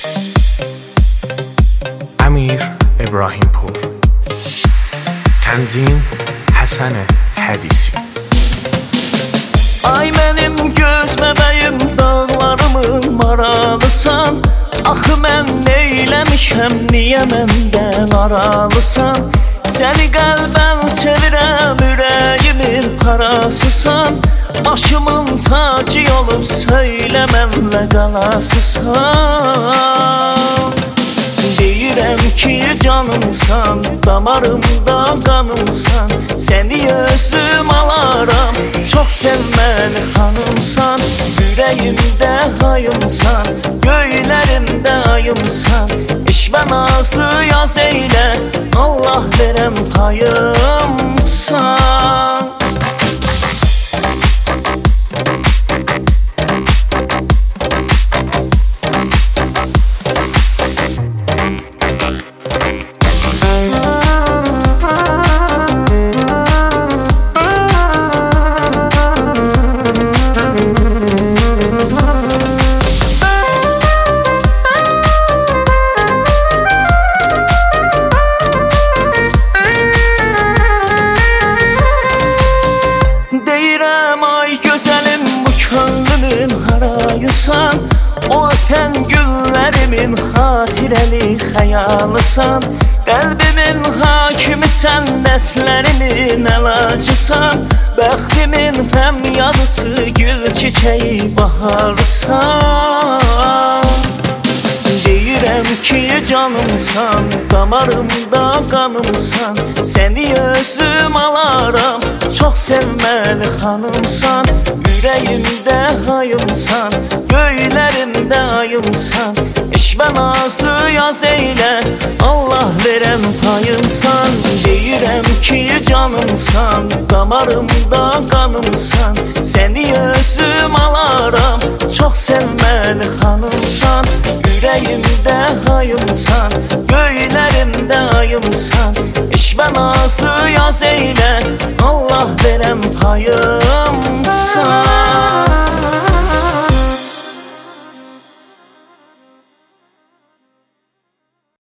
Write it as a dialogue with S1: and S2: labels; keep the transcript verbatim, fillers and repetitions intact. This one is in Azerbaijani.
S1: Əmir İbrahimpur. Tənzim Həsən Hədisi.
S2: Ay mənim göz bəbəyim, dağlarımın maralısan. Axı mən neyləmişəm, niyə məndən aralısan? Səni qəlbən sevirəm, ürəyimin parasısan. Başımın tacı olub söyləmənlə qalasısan. Deyirəm ki canımsan, damarımda qanımsan. Səni özüm alaram, çox sevməli xanımsan. Ürəyimdə hayımsan, göylərində ayımsan. İşvə nazı yaz eylə, Allah verəm payımsan. Harayısan, o ötən günlərimin xatirəli xəyalısan. Qəlbimin hakimisən, dərtlərimin əlacısan. Bəxtimin həm yadısı, gül çiçəyi baharısan. Deyirəm ki canımsan, damarımda qanımsan. Səni özüm alaram, çox sevməli xanımsan. Ürəyimdə hayımsan, göylərində ayımsan. İşvə nazı yaz eylə, Allah verəm payımsan. Deyirəm ki canımsan, damarımda qanımsan. Səni özüm alaram, çox sevməli xanımsan. Ürəyimdə hayımsan, göylərində ayımsan. İşvə nazı yaz eylə, Allah verəm payımsan.